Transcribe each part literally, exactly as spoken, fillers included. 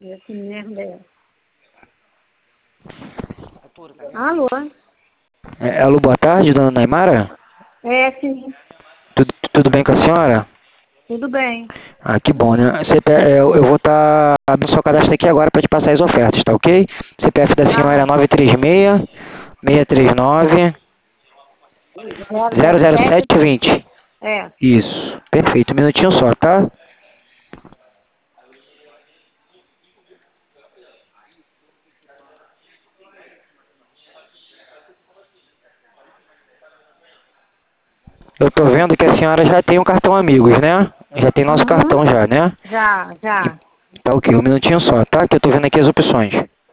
Esse merda é. Alô? É, alô, boa tarde, dona Naimara? É, sim. Tudo, tudo bem com a senhora? Tudo bem. Ah, que bom, né? C P, é, eu, eu vou estar abrindo seu cadastro aqui agora para te passar as ofertas, tá ok? C P F da Tá senhora é bom. nove três seis, seis três nove, zero zero zero zero sete? sete dois zero. É. Isso, perfeito. Um minutinho só, tá? Eu tô vendo que a senhora já tem um cartão Amigos, né? Já tem nosso Uhum. cartão já, né? Já, E- já. Tá ok, um minutinho só, tá? Que eu tô vendo aqui as opções.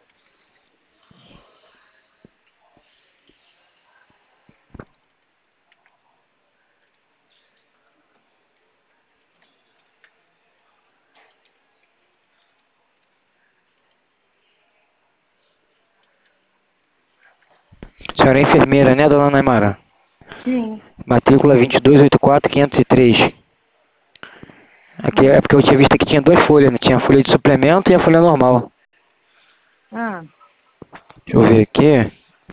A senhora é enfermeira, né, dona Naimara? Sim. Matrícula vinte e dois oitenta e quatro quinhentos e três. Aqui é Hum. porque eu tinha visto que tinha duas folhas, né? Tinha a folha de suplemento e a folha normal. Ah. Deixa eu ver aqui.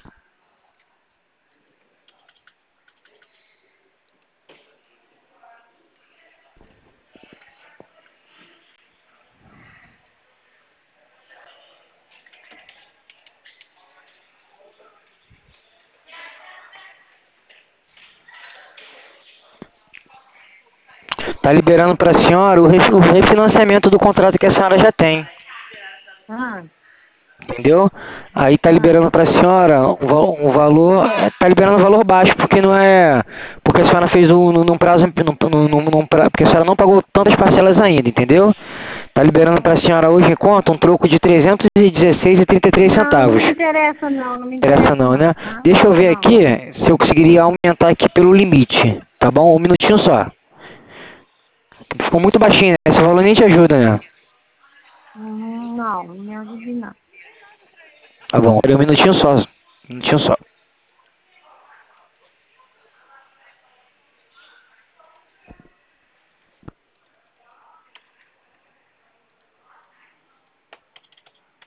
Tá liberando para a senhora o ref- o refinanciamento do contrato que a senhora já tem. Ah. Entendeu? Aí tá Ah. liberando para a senhora um, val- um valor. é, Tá liberando um valor baixo, porque não é. Porque a senhora fez um, num num prazo. Num, num, num, num pra- porque a senhora não pagou tantas parcelas ainda, entendeu? Tá liberando para a senhora hoje em conta um troco de trezentos e dezesseis e trinta e três Não, não centavos. me interessa não, não me Interessa interessa não, não, né? tá? Deixa eu ver Não. aqui se eu conseguiria aumentar aqui pelo limite, tá bom? Um minutinho só. Ficou muito baixinho, né? Esse valor nem te ajuda, né? Hum, não, não me ajude não. Tá bom, um minutinho só. Um minutinho só.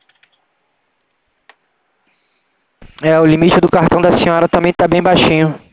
É, o limite do cartão da senhora também tá bem baixinho.